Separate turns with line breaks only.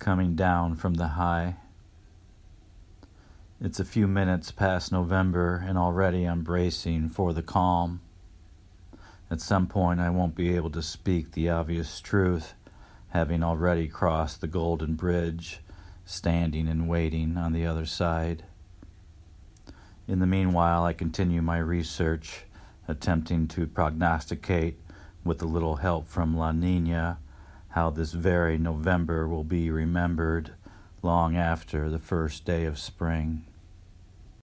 coming down from the high. It's a few minutes past November, and already I'm bracing for the calm. At some point I won't be able to speak the obvious truth, having already crossed the golden bridge, standing and waiting on the other side. In the meanwhile, I continue my research, attempting to prognosticate, with a little help from La Niña, how this very November will be remembered long after the first day of spring.